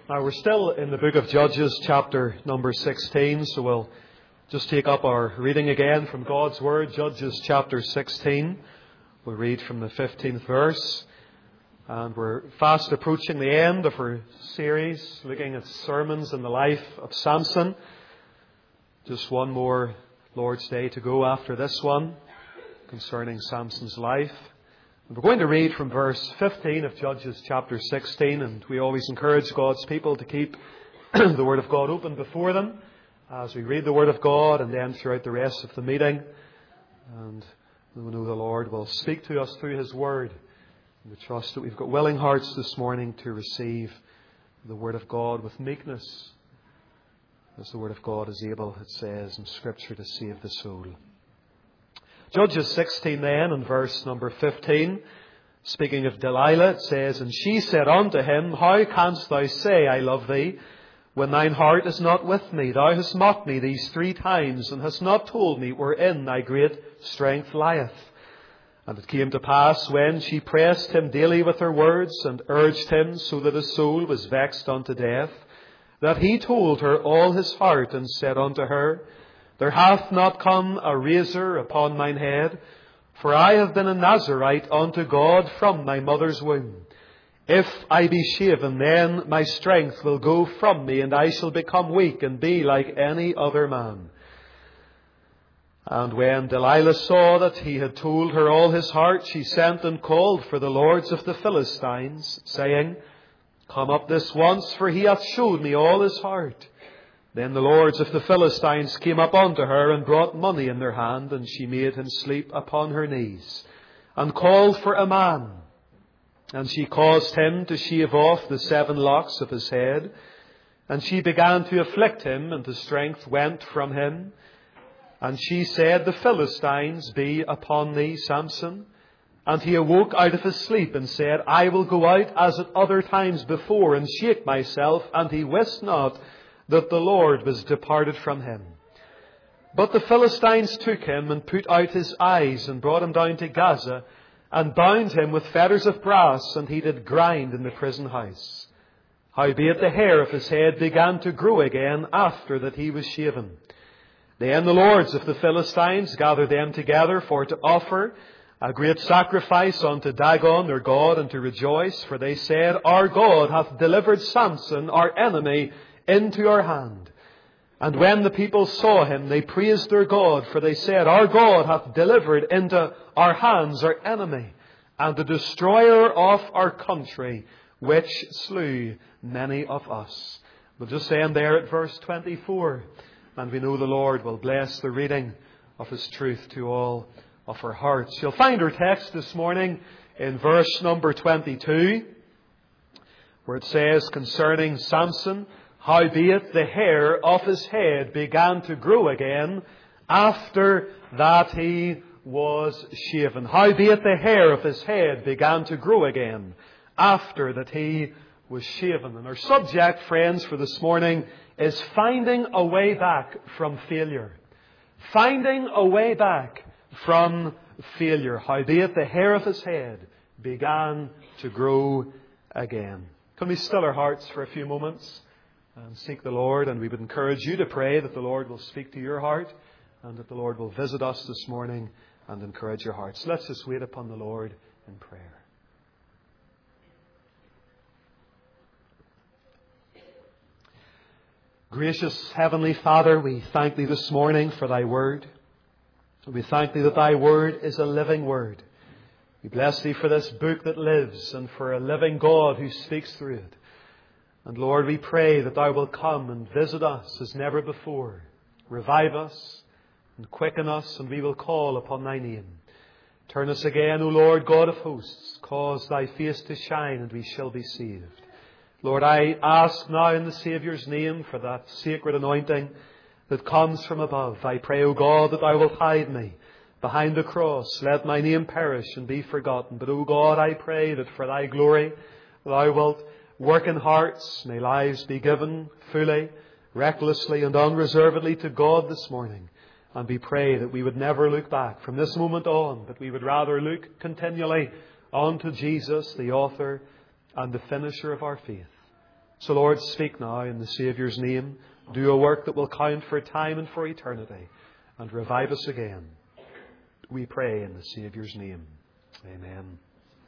Now we're still in the book of Judges, chapter number 16, so we'll just take up our reading again from God's Word, Judges chapter 16. We'll read from the 15th verse, and we're fast approaching the end of our series, looking at sermons in the life of Samson. Just one more Lord's Day to go after this one, concerning Samson's life. We're going to read from verse 15 of Judges chapter 16, and we always encourage God's people to keep the Word of God open before them as we read the Word of God and then throughout the rest of the meeting. And we know the Lord will speak to us through His Word. And we trust that we've got willing hearts this morning to receive the Word of God with meekness, as the Word of God is able, it says in Scripture, to save the soul. Judges 16 then, in verse number 15, speaking of Delilah, it says, "And she said unto him, How canst thou say, I love thee, when thine heart is not with me? Thou hast mocked me these 3 times, and hast not told me wherein thy great strength lieth. And it came to pass, when she pressed him daily with her words, and urged him so that his soul was vexed unto death, that he told her all his heart, and said unto her, There hath not come a razor upon mine head, for I have been a Nazarite unto God from my mother's womb. If I be shaven, then my strength will go from me, and I shall become weak, and be like any other man. And when Delilah saw that he had told her all his heart, she sent and called for the lords of the Philistines, saying, Come up this once, for he hath showed me all his heart. Then the lords of the Philistines came up unto her, and brought money in their hand, and she made him sleep upon her knees, and called for a man. And she caused him to shave off the 7 locks of his head, and she began to afflict him, and the strength went from him. And she said, The Philistines be upon thee, Samson. And he awoke out of his sleep, and said, I will go out as at other times before, and shake myself. And he wist not that the Lord was departed from him. But the Philistines took him, and put out his eyes, and brought him down to Gaza, and bound him with fetters of brass, and he did grind in the prison house. Howbeit the hair of his head began to grow again after that he was shaven. Then the lords of the Philistines gathered them together for to offer a great sacrifice unto Dagon their god, and to rejoice, for they said, Our God hath delivered Samson, our enemy, into our hand. And when the people saw him, they praised their God, for they said, Our God hath delivered into our hands our enemy, and the destroyer of our country, which slew many of us." We'll just end there at verse 24, and we know the Lord will bless the reading of His truth to all of our hearts. You'll find our text this morning in verse number 22, where it says concerning Samson, Howbeit the hair of his head began to grow again after that he was shaven. Howbeit the hair of his head began to grow again after that he was shaven. And our subject, friends, for this morning is finding a way back from failure. Finding a way back from failure. Howbeit the hair of his head began to grow again. Can we still our hearts for a few moments and seek the Lord? And we would encourage you to pray that the Lord will speak to your heart, and that the Lord will visit us this morning and encourage your hearts. Let's just wait upon the Lord in prayer. Gracious Heavenly Father, we thank Thee this morning for Thy Word. We thank Thee that Thy Word is a living Word. We bless Thee for this book that lives, and for a living God who speaks through it. And Lord, we pray that Thou wilt come and visit us as never before. Revive us and quicken us, and we will call upon Thy name. Turn us again, O Lord God of hosts. Cause Thy face to shine, and we shall be saved. Lord, I ask now in the Saviour's name for that sacred anointing that comes from above. I pray, O God, that Thou wilt hide me behind the cross. Let my name perish and be forgotten. But, O God, I pray that for Thy glory Thou wilt work in hearts. May lives be given fully, recklessly and unreservedly to God this morning. And we pray that we would never look back from this moment on, but we would rather look continually unto Jesus, the author and the finisher of our faith. So Lord, speak now in the Saviour's name. Do a work that will count for time and for eternity, and revive us again. We pray in the Saviour's name. Amen.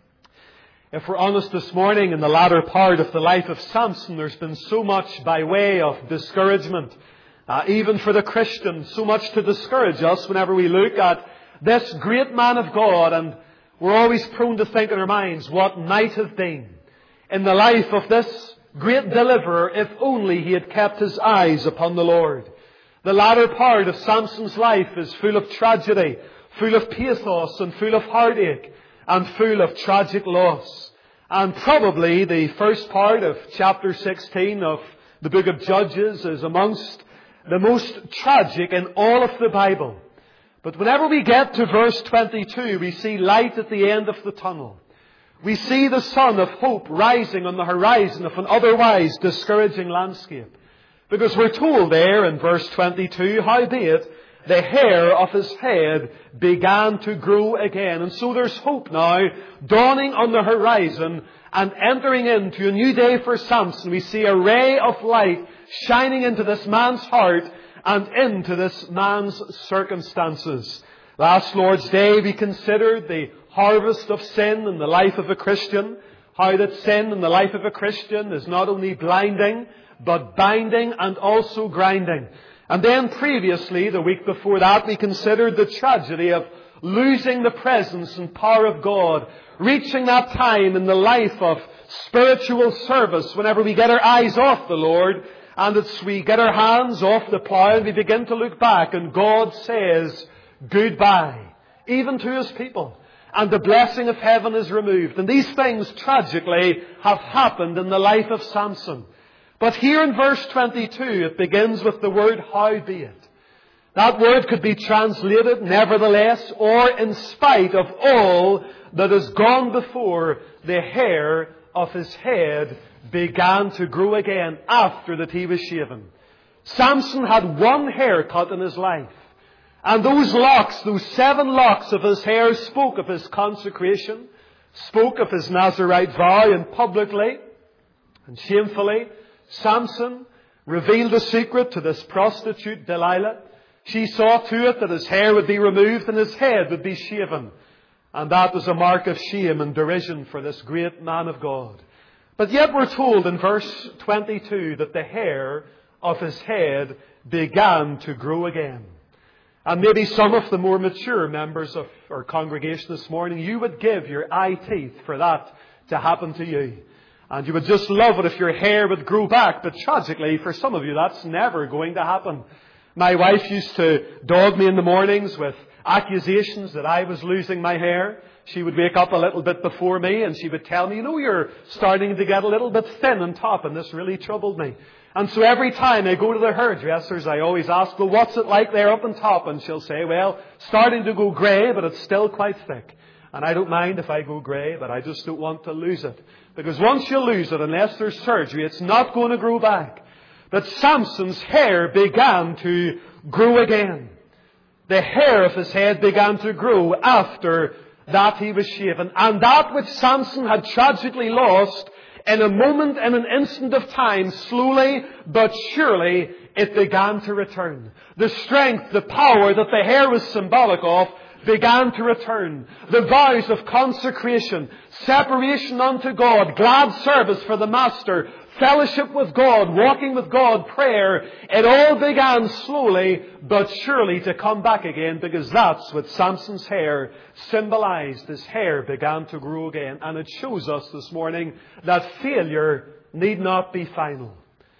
If we're honest this morning, in the latter part of the life of Samson, there's been so much by way of discouragement, even for the Christian, so much to discourage us whenever we look at this great man of God, and we're always prone to think in our minds what might have been in the life of this great deliverer if only he had kept his eyes upon the Lord. The latter part of Samson's life is full of tragedy, full of pathos, and full of heartache, and full of tragic loss. And probably the first part of chapter 16 of the book of Judges is amongst the most tragic in all of the Bible. But whenever we get to verse 22, we see light at the end of the tunnel. We see the sun of hope rising on the horizon of an otherwise discouraging landscape. Because we're told there in verse 22, howbeit the hair of his head began to grow again. And so there's hope now dawning on the horizon and entering into a new day for Samson. We see a ray of light shining into this man's heart and into this man's circumstances. Last Lord's Day we considered the harvest of sin in the life of a Christian. How that sin in the life of a Christian is not only blinding, but binding and also grinding. And then previously, the week before that, we considered the tragedy of losing the presence and power of God. Reaching that time in the life of spiritual service whenever we get our eyes off the Lord and we get our hands off the plough and we begin to look back and God says goodbye, even to His people. And the blessing of heaven is removed. And these things tragically have happened in the life of Samson. But here in verse 22, it begins with the word howbeit. That word could be translated nevertheless, or in spite of all that has gone before, the hair of his head began to grow again after that he was shaven. Samson had one haircut in his life. And those locks, those 7 locks of his hair spoke of his consecration, spoke of his Nazirite vow, and publicly and shamefully, Samson revealed the secret to this prostitute Delilah. She saw to it that his hair would be removed and his head would be shaven. And that was a mark of shame and derision for this great man of God. But yet we're told in verse 22 that the hair of his head began to grow again. And maybe some of the more mature members of our congregation this morning, you would give your eye teeth for that to happen to you. And you would just love it if your hair would grow back. But tragically, for some of you, that's never going to happen. My wife used to dog me in the mornings with accusations that I was losing my hair. She would wake up a little bit before me and she would tell me, you know, you're starting to get a little bit thin on top, and this really troubled me. And so every time I go to the hairdressers, I always ask, well, what's it like there up on top? And she'll say, well, starting to go grey, but it's still quite thick. And I don't mind if I go grey, but I just don't want to lose it. Because once you lose it, unless there's surgery, it's not going to grow back. But Samson's hair began to grow again. The hair of his head began to grow after that he was shaven. And that which Samson had tragically lost, in a moment, in an instant of time, slowly but surely, it began to return. The strength, the power that the hair was symbolic of began to return. The vows of consecration, separation unto God, glad service for the Master, fellowship with God, walking with God, prayer, it all began slowly but surely to come back again, because that's what Samson's hair symbolized. His hair began to grow again. And it shows us this morning that failure need not be final.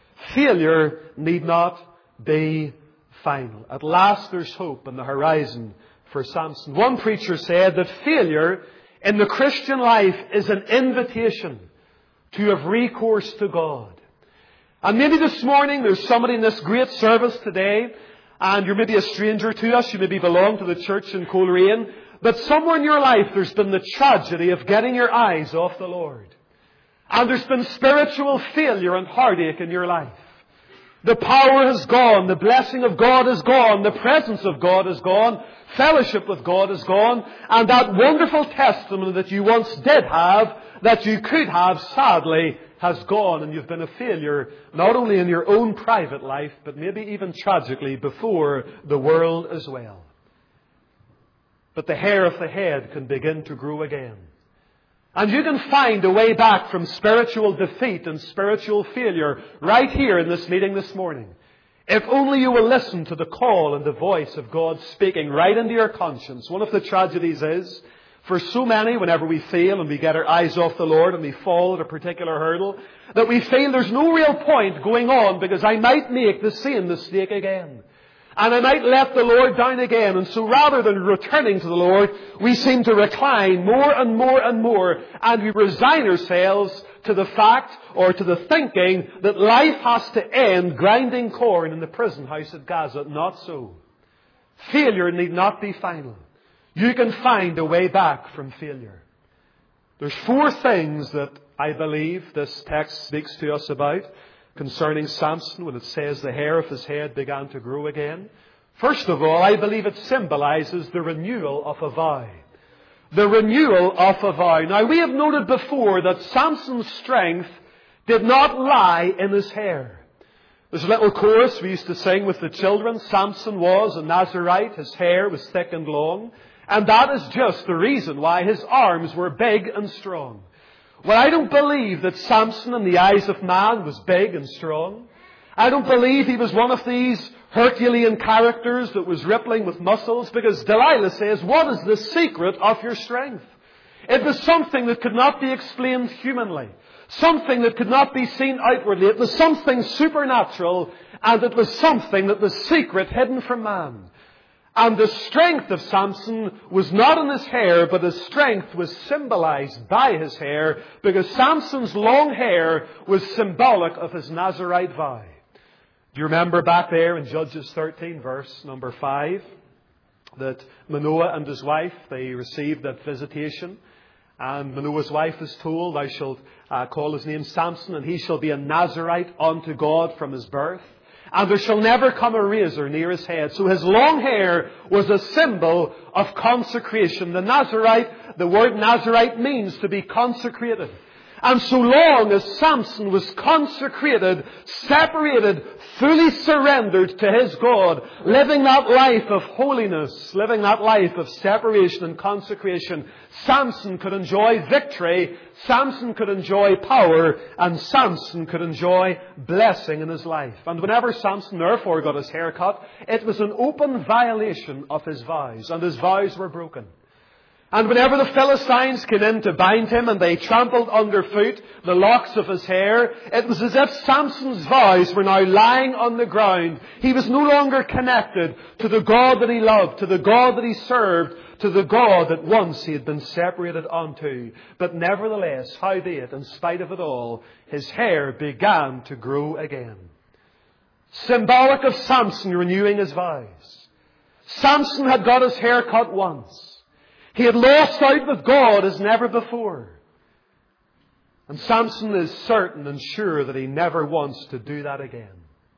Failure need not be final. At last there's hope on the horizon for Samson. One preacher said that failure in the Christian life is an invitation to have recourse to God. And maybe this morning there's somebody in this great service today, and you're maybe a stranger to us, you maybe belong to the church in Coleraine, but somewhere in your life there's been the tragedy of getting your eyes off the Lord. And there's been spiritual failure and heartache in your life. The power has gone. The blessing of God is gone. The presence of God is gone. Fellowship with God is gone. And that wonderful testimony that you once did have, that you could have, sadly, has gone. And you've been a failure, not only in your own private life, but maybe even tragically before the world as well. But the hair of the head can begin to grow again. And you can find a way back from spiritual defeat and spiritual failure right here in this meeting this morning. If only you will listen to the call and the voice of God speaking right into your conscience. One of the tragedies is, for so many, whenever we fail and we get our eyes off the Lord and we fall at a particular hurdle, that we feel there's no real point going on because I might make the same mistake again. And I might let the Lord down again. And so rather than returning to the Lord, we seem to recline more and more and more. And we resign ourselves to the fact or to the thinking that life has to end grinding corn in the prison house at Gaza. Not so. Failure need not be final. You can find a way back from failure. There's 4 things that I believe this text speaks to us about concerning Samson when it says the hair of his head began to grow again. First of all, I believe it symbolizes the renewal of a vow. The renewal of a vow. Now, we have noted before that Samson's strength did not lie in his hair. There's a little chorus we used to sing with the children. Samson was a Nazarite. His hair was thick and long. And that is just the reason why his arms were big and strong. Well, I don't believe that Samson in the eyes of man was big and strong. I don't believe he was one of these Herculean characters that was rippling with muscles, because Delilah says, what is the secret of your strength? It was something that could not be explained humanly. Something that could not be seen outwardly. It was something supernatural, and it was something that was secret, hidden from man. And the strength of Samson was not in his hair, but his strength was symbolized by his hair, because Samson's long hair was symbolic of his Nazarite vow. Do you remember back there in Judges 13, verse number 5, that Manoah and his wife, they received that visitation, and Manoah's wife is told, thou shalt call his name Samson, and he shall be a Nazarite unto God from his birth. And there shall never come a razor near his head. So his long hair was a symbol of consecration. The Nazarite, the word Nazarite means to be consecrated. And so long as Samson was consecrated, separated, fully surrendered to his God, living that life of holiness, living that life of separation and consecration, Samson could enjoy victory, Samson could enjoy power, and Samson could enjoy blessing in his life. And whenever Samson therefore got his hair cut, it was an open violation of his vows, and his vows were broken. And whenever the Philistines came in to bind him and they trampled underfoot the locks of his hair, it was as if Samson's vows were now lying on the ground. He was no longer connected to the God that he loved, to the God that he served, to the God that once he had been separated unto. But nevertheless, howbeit, in spite of it all, his hair began to grow again. Symbolic of Samson renewing his vows. Samson had got his hair cut once. He had lost out with God as never before. And Samson is certain and sure that he never wants to do that again.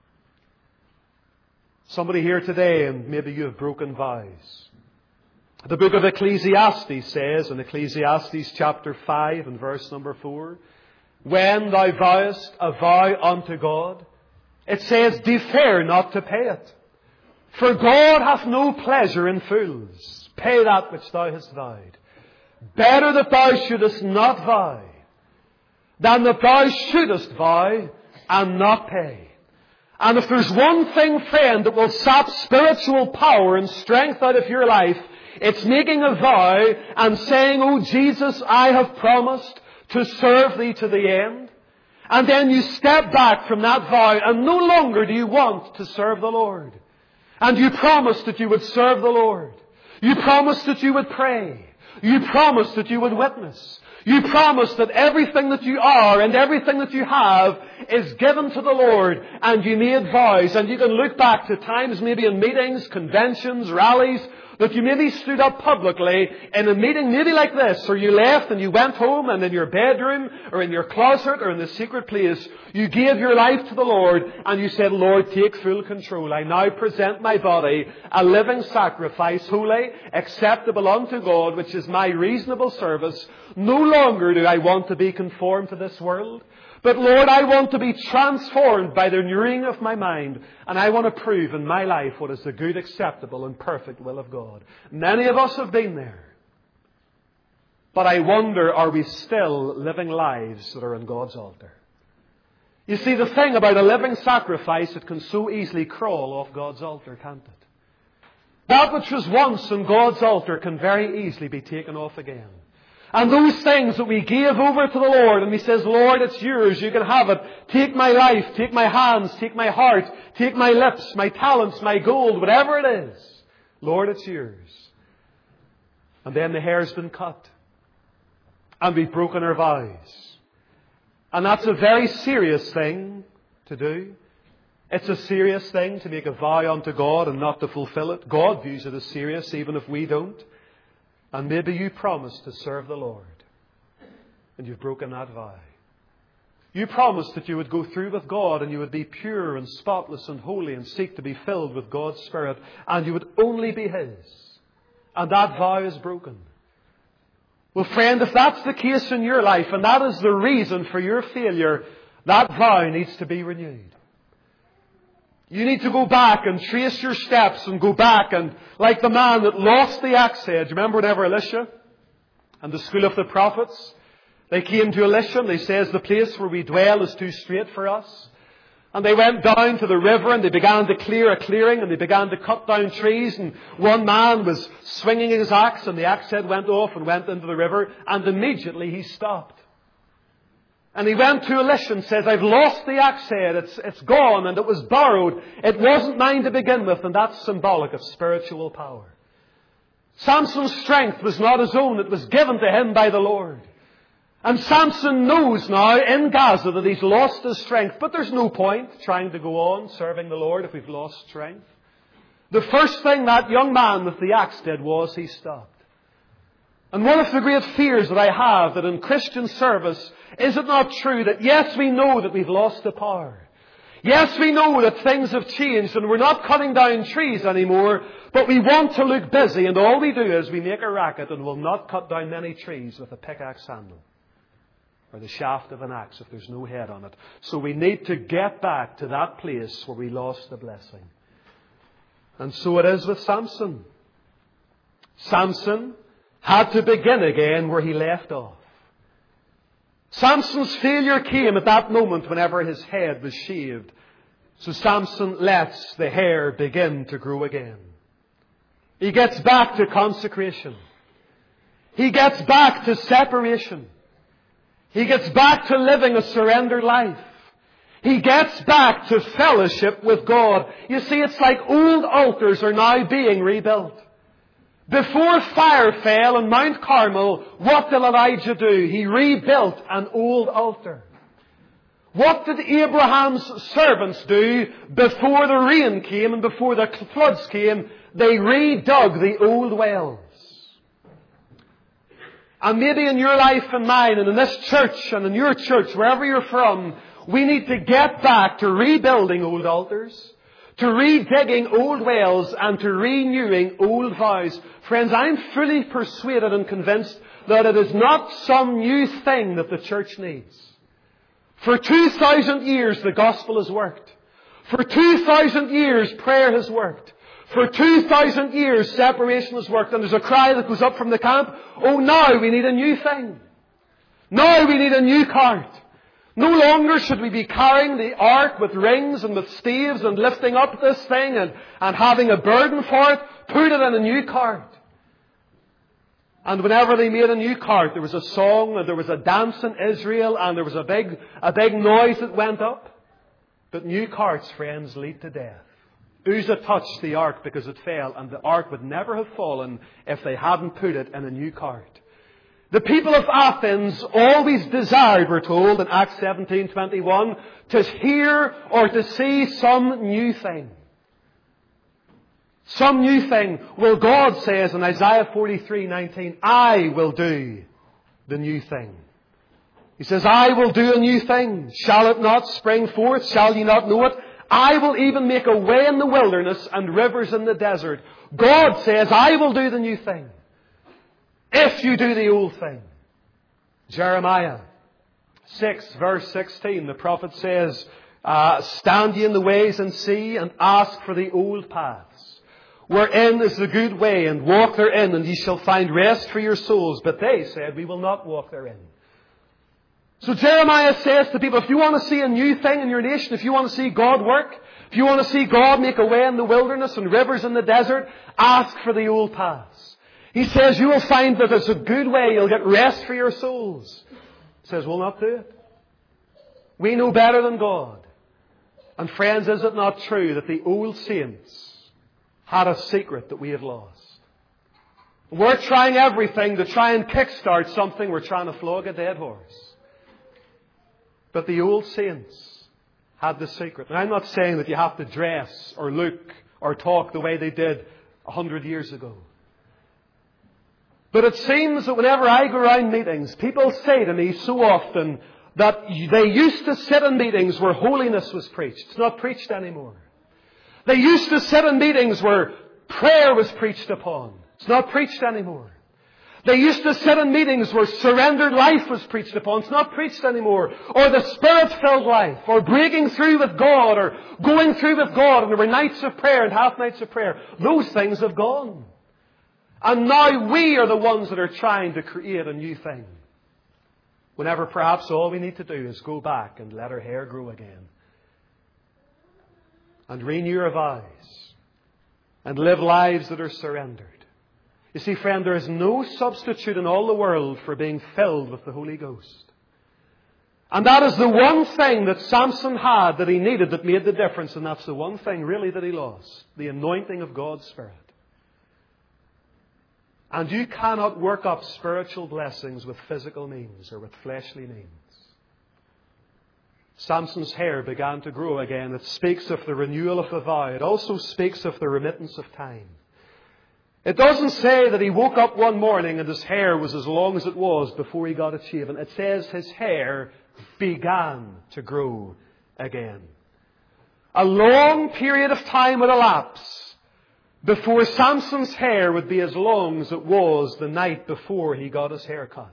Somebody here today, and maybe you have broken vows. The book of Ecclesiastes says, in Ecclesiastes chapter 5 and verse number 4, when thou vowest a vow unto God, it says, defer not to pay it. For God hath no pleasure in fools. Pay that which thou hast vowed. Better that thou shouldest not vow, than that thou shouldest vow and not pay. And if there's one thing, friend, that will sap spiritual power and strength out of your life, it's making a vow and saying, oh Jesus, I have promised to serve thee to the end. And then you step back from that vow, and no longer do you want to serve the Lord. And you promised that you would serve the Lord. You promised that you would pray. You promised that you would witness. You promised that everything that you are and everything that you have is given to the Lord. And you made vows. And you can look back to times maybe in meetings, conventions, rallies, That you maybe stood up publicly in a meeting maybe like this, or you left and you went home, and in your bedroom or in your closet or in the secret place, you gave your life to the Lord and you said, Lord, take full control. I now present my body a living sacrifice, holy, acceptable unto God, which is my reasonable service. No longer do I want to be conformed to this world. But Lord, I want to be transformed by the renewing of my mind, and I want to prove in my life what is the good, acceptable, and perfect will of God. Many of us have been there. But I wonder, are we still living lives that are on God's altar? You see, the thing about a living sacrifice, it can so easily crawl off God's altar, can't it? That which was once on God's altar can very easily be taken off again. And those things that we gave over to the Lord, and He says, Lord, it's yours, you can have it. Take my life, take my hands, take my heart, take my lips, my talents, my gold, whatever it is. Lord, it's yours. And then the hair's been cut. And we've broken our vows. And that's a very serious thing to do. It's a serious thing to make a vow unto God and not to fulfill it. God views it as serious, even if we don't. And maybe you promised to serve the Lord, and you've broken that vow. You promised that you would go through with God, and you would be pure and spotless and holy and seek to be filled with God's Spirit, and you would only be His. And that vow is broken. Well, friend, if that's the case in your life, and that is the reason for your failure, that vow needs to be renewed. You need to go back and trace your steps and go back and, like the man that lost the axe head. Do you remember whenever Elisha and the school of the prophets, they came to Elisha and they says, the place where we dwell is too straight for us. And they went down to the river and they began to clear a clearing and they began to cut down trees. And one man was swinging his axe and the axe head went off and went into the river. And immediately he stopped. And he went to Elisha and says, I've lost the axe head. It's gone and it was borrowed. It wasn't mine to begin with. And that's symbolic of spiritual power. Samson's strength was not his own. It was given to him by the Lord. And Samson knows now in Gaza that he's lost his strength. But there's no point trying to go on serving the Lord if we've lost strength. The first thing that young man with the axe did was he stopped. And one of the great fears that I have that in Christian service, is it not true that yes, we know that we've lost the power. Yes, we know that things have changed and we're not cutting down trees anymore, but we want to look busy and all we do is we make a racket and will not cut down many trees with a pickaxe handle or the shaft of an axe if there's no head on it. So we need to get back to that place where we lost the blessing. And so it is with Samson. Samson had to begin again where he left off. Samson's failure came at that moment whenever his head was shaved. So Samson lets the hair begin to grow again. He gets back to consecration. He gets back to separation. He gets back to living a surrendered life. He gets back to fellowship with God. You see, it's like old altars are now being rebuilt. Before fire fell on Mount Carmel, what did Elijah do? He rebuilt an old altar. What did Abraham's servants do before the rain came and before the floods came? They redug the old wells. And maybe in your life and mine and in this church and in your church, wherever you're from, we need to get back to rebuilding old altars, to redigging old wells and to renewing old vows. Friends, I'm fully persuaded and convinced that it is not some new thing that the church needs. For 2,000 years the gospel has worked. For 2,000 years prayer has worked. For 2,000 years separation has worked. And there's a cry that goes up from the camp, oh, now we need a new thing. Now we need a new cart. No longer should we be carrying the ark with rings and with staves and lifting up this thing and having a burden for it. Put it in a new cart. And whenever they made a new cart, there was a song and there was a dance in Israel and there was a big noise that went up. But new carts, friends, lead to death. Uzzah touched the ark because it fell, and the ark would never have fallen if they hadn't put it in a new cart. The people of Athens always desired, we're told in Acts 17:21, to hear or to see some new thing. Some new thing. Well, God says in Isaiah 43:19, I will do the new thing. He says, I will do a new thing. Shall it not spring forth? Shall ye not know it? I will even make a way in the wilderness and rivers in the desert. God says, I will do the new thing. If you do the old thing. Jeremiah 6 verse 16, the prophet says, stand ye in the ways and see, and ask for the old paths, wherein is the good way, and walk therein, and ye shall find rest for your souls. But they said, we will not walk therein. So Jeremiah says to people, if you want to see a new thing in your nation, if you want to see God work, if you want to see God make a way in the wilderness and rivers in the desert, ask for the old paths. He says you will find that it's a good way, you'll get rest for your souls. He says, we'll not do it. We know better than God. And friends, is it not true that the old saints had a secret that we have lost? We're trying everything to try and kickstart something. We're trying to flog a dead horse. But the old saints had the secret. And I'm not saying that you have to dress or look or talk the way they did 100 years ago. But it seems that whenever I go around meetings, people say to me so often that they used to sit in meetings where holiness was preached. It's not preached anymore. They used to sit in meetings where prayer was preached upon. It's not preached anymore. They used to sit in meetings where surrendered life was preached upon. It's not preached anymore. Or the Spirit-filled life. Or breaking through with God. Or going through with God. And there were nights of prayer and half nights of prayer. Those things have gone. And now we are the ones that are trying to create a new thing. Whenever perhaps all we need to do is go back and let our hair grow again. And renew our vows. And live lives that are surrendered. You see, friend, there is no substitute in all the world for being filled with the Holy Ghost. And that is the one thing that Samson had that he needed that made the difference. And that's the one thing really that he lost. The anointing of God's Spirit. And you cannot work up spiritual blessings with physical means or with fleshly means. Samson's hair began to grow again. It speaks of the renewal of the vow. It also speaks of the remittance of time. It doesn't say that he woke up one morning and his hair was as long as it was before he got it shaven. It says his hair began to grow again. A long period of time would elapse before Samson's hair would be as long as it was the night before he got his hair cut.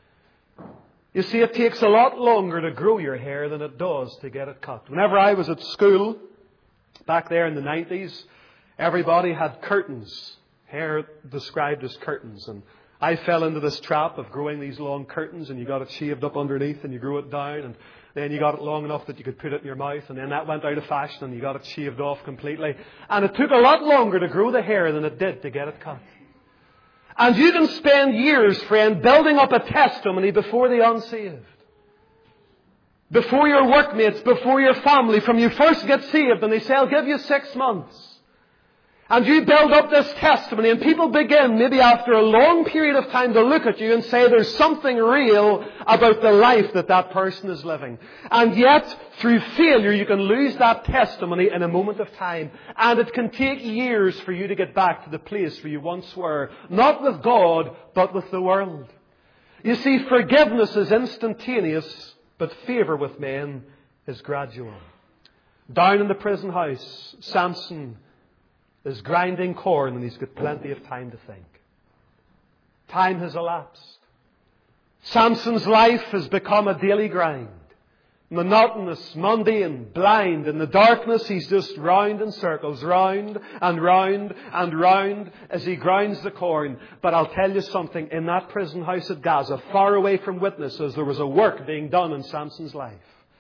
You see, it takes a lot longer to grow your hair than it does to get it cut. Whenever I was at school, back there in the 90s, everybody had curtains. Hair described as curtains. And I fell into this trap of growing these long curtains, and you got it shaved up underneath and you grew it down, and then you got it long enough that you could put it in your mouth, and then that went out of fashion and you got it shaved off completely. And it took a lot longer to grow the hair than it did to get it cut. And you can spend years, friend, building up a testimony before the unsaved. Before your workmates, before your family, from you first get saved, and they say, I'll give you 6 months. And you build up this testimony, and people begin, maybe after a long period of time, to look at you and say there's something real about the life that that person is living. And yet, through failure, you can lose that testimony in a moment of time. And it can take years for you to get back to the place where you once were. Not with God, but with the world. You see, forgiveness is instantaneous, but favour with men is gradual. Down in the prison house, Samson is grinding corn, and he's got plenty of time to think. Time has elapsed. Samson's life has become a daily grind. Monotonous, mundane, blind. In the darkness, he's just round in circles, round and round and round as he grinds the corn. But I'll tell you something, in that prison house at Gaza, far away from witnesses, there was a work being done in Samson's life.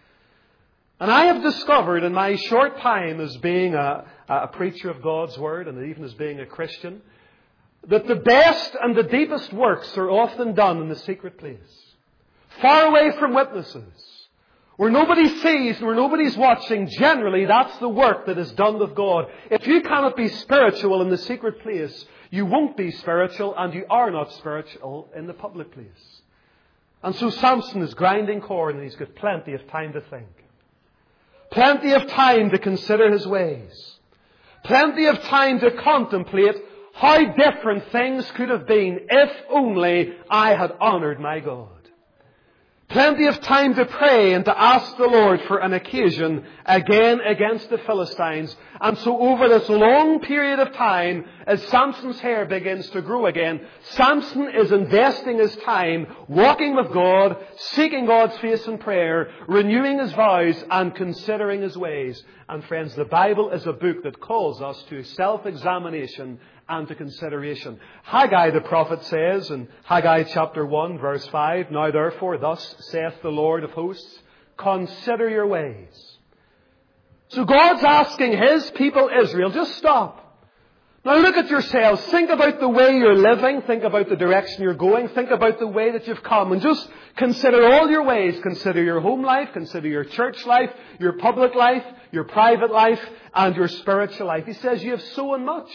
And I have discovered in my short time as being a preacher of God's Word, and even as being a Christian, that the best and the deepest works are often done in the secret place. Far away from witnesses. Where nobody sees and where nobody's watching, generally that's the work that is done with God. If you cannot be spiritual in the secret place, you won't be spiritual, and you are not spiritual in the public place. And so Samson is grinding corn, and he's got plenty of time to think. Plenty of time to consider his ways. Plenty of time to contemplate how different things could have been if only I had honoured my God. Plenty of time to pray and to ask the Lord for an occasion again against the Philistines. And so over this long period of time, as Samson's hair begins to grow again, Samson is investing his time walking with God, seeking God's face in prayer, renewing his vows and considering his ways. And friends, the Bible is a book that calls us to self-examination and to consideration. Haggai the prophet says in Haggai chapter 1 verse 5, "Now therefore thus saith the Lord of hosts, consider your ways." So God's asking His people Israel, just stop. Now look at yourselves. Think about the way you're living. Think about the direction you're going. Think about the way that you've come. And just consider all your ways. Consider your home life. Consider your church life, your public life, your private life, and your spiritual life. He says you have sown much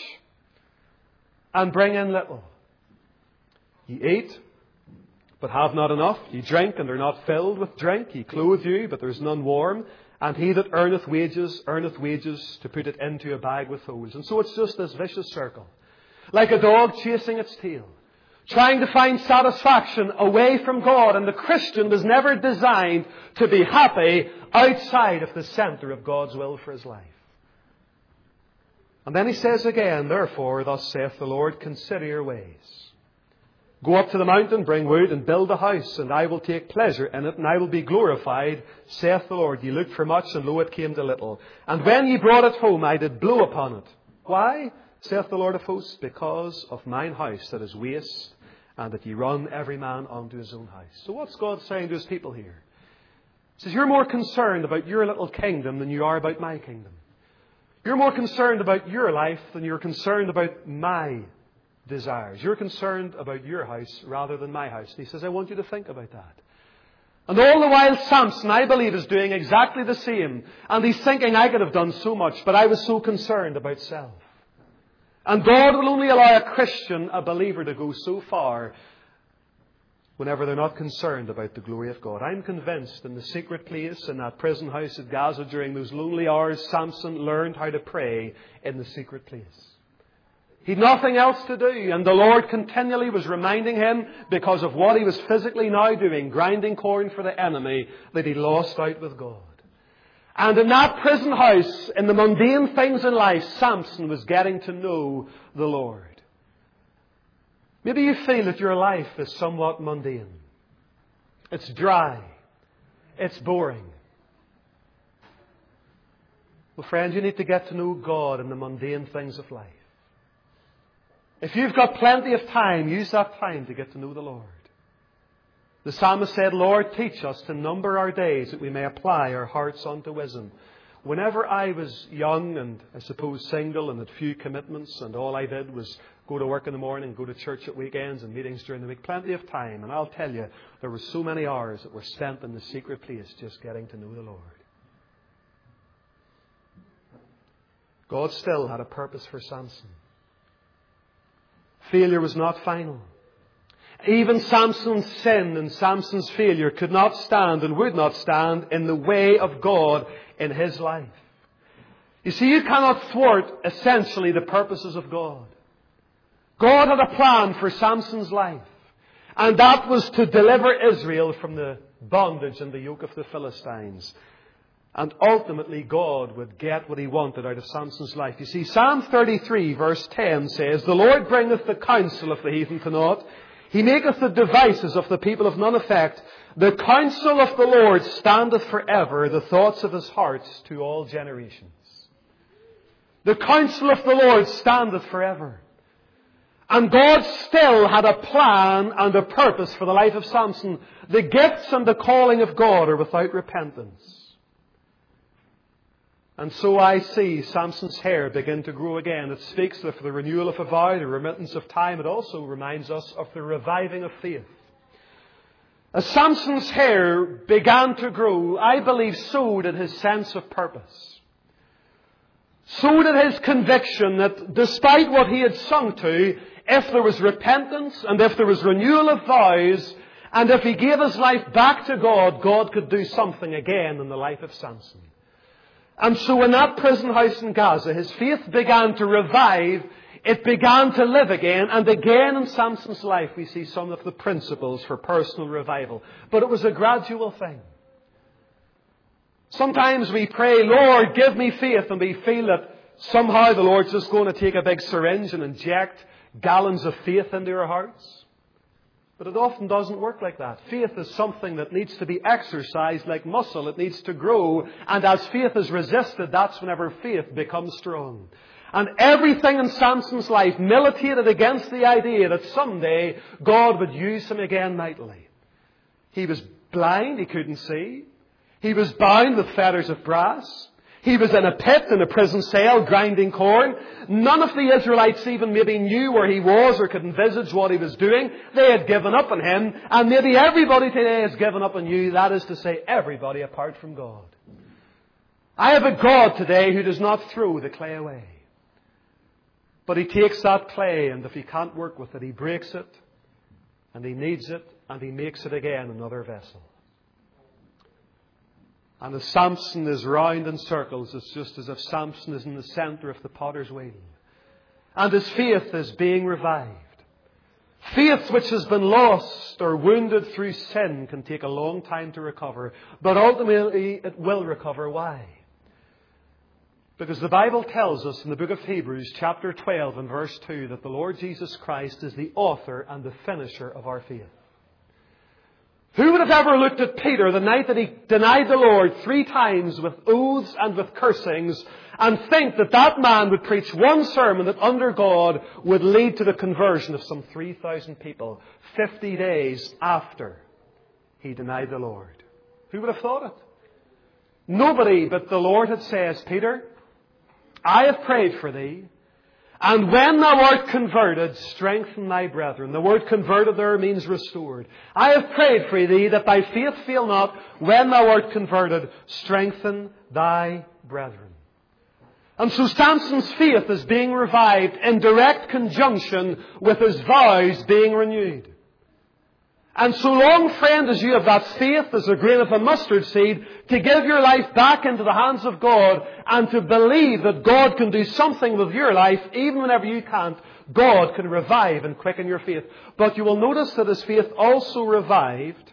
and bring in little. Ye eat, but have not enough. Ye drink, and are not filled with drink. Ye clothe you, but there is none warm. And he that earneth wages to put it into a bag with holes. And so it's just this vicious circle. Like a dog chasing its tail. Trying to find satisfaction away from God. And the Christian was never designed to be happy outside of the centre of God's will for his life. And then he says again, "Therefore, thus saith the Lord, consider your ways. Go up to the mountain, bring wood, and build a house, and I will take pleasure in it, and I will be glorified, saith the Lord. Ye looked for much, and lo, it came to little. And when ye brought it home, I did blow upon it. Why, saith the Lord of hosts? Because of mine house that is waste, and that ye run every man unto his own house." So what's God saying to His people here? He says, you're more concerned about your little kingdom than you are about my kingdom. You're more concerned about your life than you're concerned about my desires. You're concerned about your house rather than my house. And He says, I want you to think about that. And all the while Samson, I believe, is doing exactly the same. And he's thinking, I could have done so much, but I was so concerned about self. And God will only allow a Christian, a believer, to go so far whenever they're not concerned about the glory of God. I'm convinced in the secret place in that prison house at Gaza during those lonely hours, Samson learned how to pray in the secret place. He'd nothing else to do, and the Lord continually was reminding him, because of what he was physically now doing, grinding corn for the enemy, that he lost out with God. And in that prison house, in the mundane things in life, Samson was getting to know the Lord. Maybe you feel that your life is somewhat mundane. It's dry. It's boring. Well, friends, you need to get to know God in the mundane things of life. If you've got plenty of time, use that time to get to know the Lord. The psalmist said, Lord, teach us to number our days that we may apply our hearts unto wisdom. Whenever I was young and I suppose single and had few commitments, and all I did was go to work in the morning, go to church at weekends and meetings during the week, plenty of time. And I'll tell you, there were so many hours that were spent in the secret place just getting to know the Lord. God still had a purpose for Samson. Failure was not final. Even Samson's sin and Samson's failure could not stand and would not stand in the way of God in his life. You see, you cannot thwart essentially the purposes of God. God had a plan for Samson's life, and that was to deliver Israel from the bondage and the yoke of the Philistines. And ultimately God would get what He wanted out of Samson's life. You see, Psalm 33 verse 10 says, The Lord bringeth the counsel of the heathen to naught. He maketh the devices of the people of none effect. The counsel of the Lord standeth forever, the thoughts of His heart to all generations. The counsel of the Lord standeth forever. And God still had a plan and a purpose for the life of Samson. The gifts and the calling of God are without repentance. And so I see Samson's hair begin to grow again. It speaks of the renewal of a vow, the remittance of time. It also reminds us of the reviving of faith. As Samson's hair began to grow, I believe so did his sense of purpose. So did his conviction that despite what he had sung to, if there was repentance and if there was renewal of vows, and if he gave his life back to God, God could do something again in the life of Samson. And so in that prison house in Gaza, his faith began to revive. It began to live again. And again in Samson's life, we see some of the principles for personal revival. But it was a gradual thing. Sometimes we pray, Lord, give me faith, and we feel that somehow the Lord's just going to take a big syringe and inject gallons of faith into our hearts. But it often doesn't work like that. Faith is something that needs to be exercised like muscle. It needs to grow. And as faith is resisted, that's whenever faith becomes strong. And everything in Samson's life militated against the idea that someday God would use him again mightily. He was blind, he couldn't see. He was bound with fetters of brass. He was in a pit, in a prison cell, grinding corn. None of the Israelites even maybe knew where he was or could envisage what he was doing. They had given up on him. And maybe everybody today has given up on you. That is to say, everybody apart from God. I have a God today who does not throw the clay away. But He takes that clay, and if He can't work with it, He breaks it, and He kneads it, and He makes it again another vessel. And as Samson is round in circles, it's just as if Samson is in the center of the potter's wheel. And his faith is being revived. Faith which has been lost or wounded through sin can take a long time to recover. But ultimately it will recover. Why? Because the Bible tells us in the book of Hebrews, chapter 12 and verse 2, that the Lord Jesus Christ is the author and the finisher of our faith. Who would have ever looked at Peter the night that he denied the Lord 3 times with oaths and with cursings and think that that man would preach one sermon that under God would lead to the conversion of some 3,000 people 50 days after he denied the Lord? Who would have thought it? Nobody, but the Lord had says, Peter, I have prayed for thee, and when thou art converted, strengthen thy brethren. The word converted there means restored. I have prayed for thee that thy faith fail not. When thou art converted, strengthen thy brethren. And so Samson's faith is being revived in direct conjunction with his vows being renewed. And so long, friend, as you have that faith as a grain of a mustard seed to give your life back into the hands of God and to believe that God can do something with your life, even whenever you can't, God can revive and quicken your faith. But you will notice that his faith also revived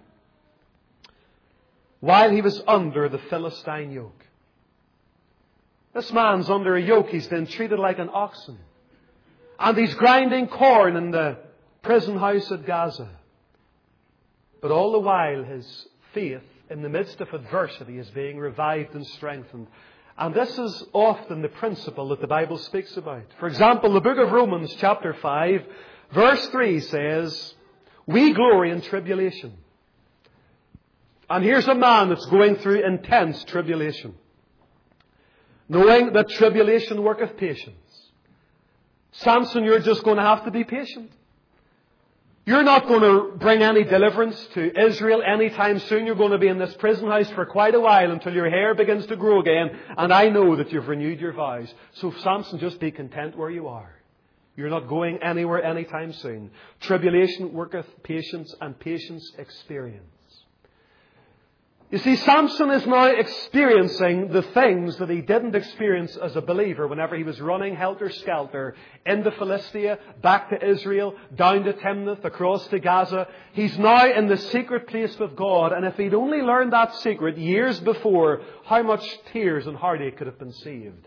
while he was under the Philistine yoke. This man's under a yoke. He's been treated like an oxen. And he's grinding corn in the prison house at Gaza. But all the while, his faith in the midst of adversity is being revived and strengthened. And this is often the principle that the Bible speaks about. For example, the book of Romans, chapter 5, verse 3 says, we glory in tribulation. And here's a man that's going through intense tribulation, knowing that tribulation worketh patience. Samson, you're just going to have to be patient. You're not going to bring any deliverance to Israel anytime soon. You're going to be in this prison house for quite a while until your hair begins to grow again. And I know that you've renewed your vows. So Samson, just be content where you are. You're not going anywhere anytime soon. Tribulation worketh patience, and patience experience. You see, Samson is now experiencing the things that he didn't experience as a believer whenever he was running helter-skelter into Philistia, back to Israel, down to Timnath, across to Gaza. He's now in the secret place with God, and if he'd only learned that secret years before, how much tears and heartache could have been saved.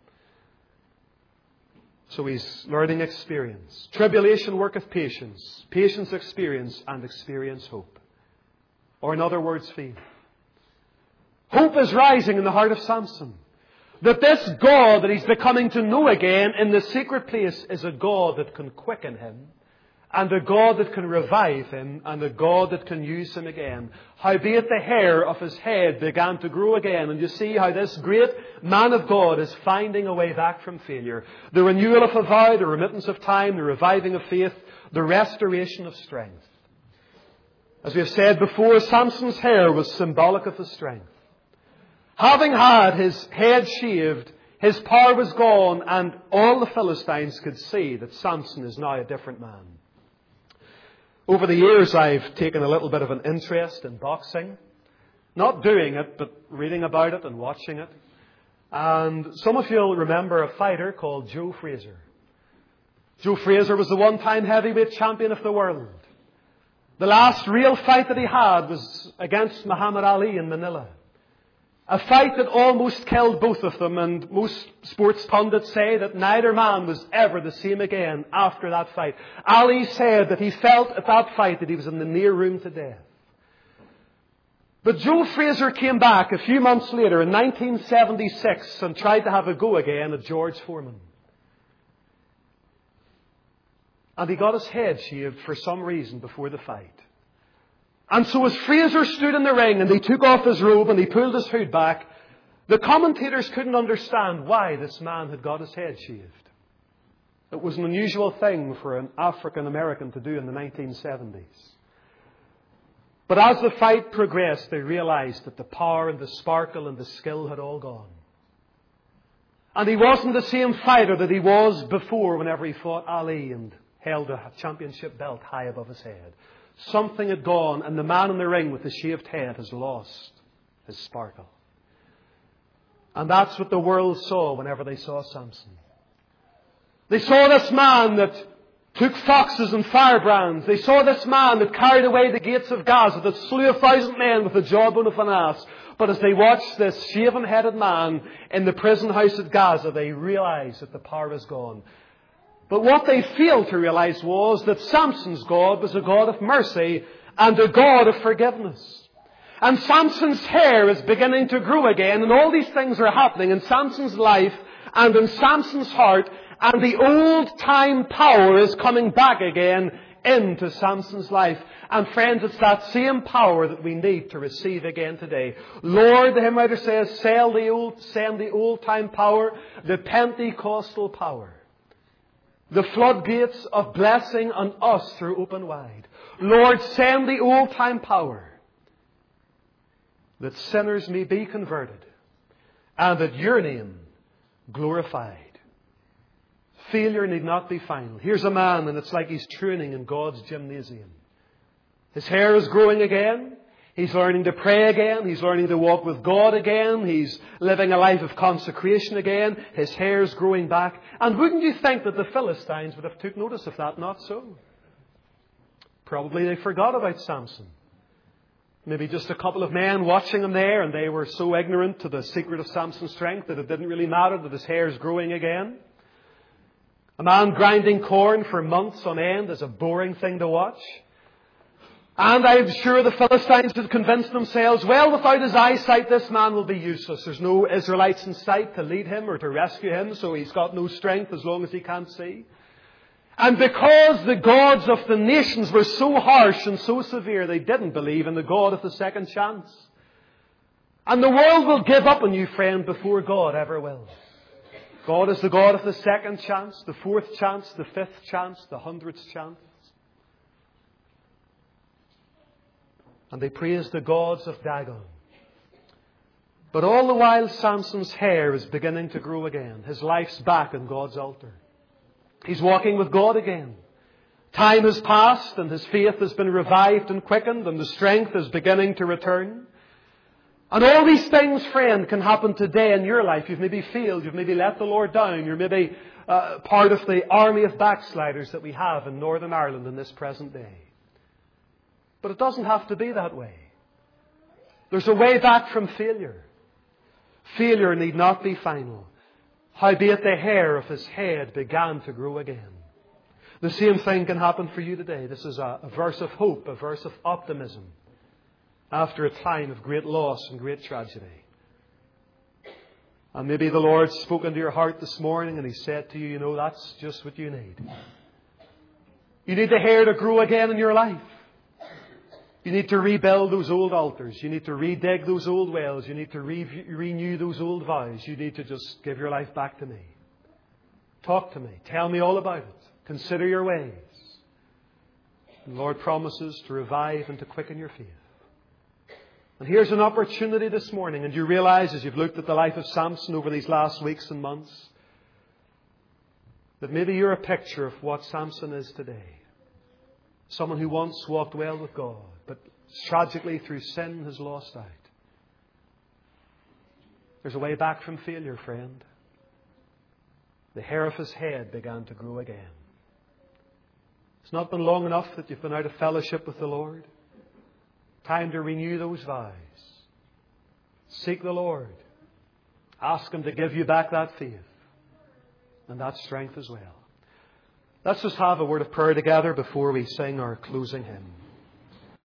So he's learning experience. Tribulation worketh patience, patience experience, and experience hope. Or in other words, faith. Hope is rising in the heart of Samson. That this God that he's becoming to know again in the secret place is a God that can quicken him, and a God that can revive him, and a God that can use him again. Howbeit the hair of his head began to grow again. And you see how this great man of God is finding a way back from failure. The renewal of a vow, the remittance of time, the reviving of faith, the restoration of strength. As we have said before, Samson's hair was symbolic of his strength. Having had his head shaved, his power was gone, and all the Philistines could see that Samson is now a different man. Over the years, I've taken a little bit of an interest in boxing. Not doing it, but reading about it and watching it. And some of you will remember a fighter called Joe Frazier. Joe Frazier was the one-time heavyweight champion of the world. The last real fight that he had was against Muhammad Ali in Manila. A fight that almost killed both of them, and most sports pundits say that neither man was ever the same again after that fight. Ali said that he felt at that fight that he was in the near room to death. But Joe Frazier came back a few months later in 1976 and tried to have a go again at George Foreman. And he got his head shaved for some reason before the fight. And so as Frazier stood in the ring and he took off his robe and he pulled his hood back, the commentators couldn't understand why this man had got his head shaved. It was an unusual thing for an African American to do in the 1970s. But as the fight progressed, they realized that the power and the sparkle and the skill had all gone. And he wasn't the same fighter that he was before whenever he fought Ali and held a championship belt high above his head. Something had gone, and the man in the ring with the shaved head has lost his sparkle. And that's what the world saw whenever they saw Samson. They saw this man that took foxes and firebrands. They saw this man that carried away the gates of Gaza, that slew 1,000 men with the jawbone of an ass. But as they watched this shaven-headed man in the prison house at Gaza, they realized that the power is gone. But what they failed to realize was that Samson's God was a God of mercy and a God of forgiveness. And Samson's hair is beginning to grow again, and all these things are happening in Samson's life and in Samson's heart, and the old-time power is coming back again into Samson's life. And friends, it's that same power that we need to receive again today. Lord, the hymn writer says, send the old-time power, the Pentecostal power. The floodgates of blessing on us through open wide. Lord, send the old-time power that sinners may be converted and that your name glorified. Failure need not be final. Here's a man and it's like he's training in God's gymnasium. His hair is growing again. He's learning to pray again. He's learning to walk with God again. He's living a life of consecration again. His hair's growing back. And wouldn't you think that the Philistines would have took notice of that? Not so. Probably they forgot about Samson. Maybe just a couple of men watching him there, and they were so ignorant to the secret of Samson's strength that it didn't really matter that his hair's growing again. A man grinding corn for months on end is a boring thing to watch. And I'm sure the Philistines had convinced themselves, well, without his eyesight, this man will be useless. There's no Israelites in sight to lead him or to rescue him, so he's got no strength as long as he can't see. And because the gods of the nations were so harsh and so severe, they didn't believe in the God of the second chance. And the world will give up on you, friend, before God ever will. God is the God of the second chance, the fourth chance, the fifth chance, the 100th chance. And they praised the gods of Dagon. But all the while, Samson's hair is beginning to grow again. His life's back on God's altar. He's walking with God again. Time has passed and his faith has been revived and quickened and the strength is beginning to return. And all these things, friend, can happen today in your life. You've maybe failed. You've maybe let the Lord down. You're maybe part of the army of backsliders that we have in Northern Ireland in this present day. But it doesn't have to be that way. There's a way back from failure. Failure need not be final. Howbeit the hair of his head began to grow again. The same thing can happen for you today. This is a verse of hope, a verse of optimism after a time of great loss and great tragedy. And maybe the Lord spoke into your heart this morning and He said to you, you know, that's just what you need. You need the hair to grow again in your life. You need to rebuild those old altars. You need to redig those old wells. You need to renew those old vows. You need to just give your life back to me. Talk to me. Tell me all about it. Consider your ways. And the Lord promises to revive and to quicken your faith. And here's an opportunity this morning. And you realize as you've looked at the life of Samson over these last weeks and months, that maybe you're a picture of what Samson is today. Someone who once walked well with God, but tragically through sin has lost out. There's a way back from failure, friend. The hair of his head began to grow again. It's not been long enough that you've been out of fellowship with the Lord. Time to renew those vows. Seek the Lord. Ask Him to give you back that faith and that strength as well. Let's just have a word of prayer together before we sing our closing hymn.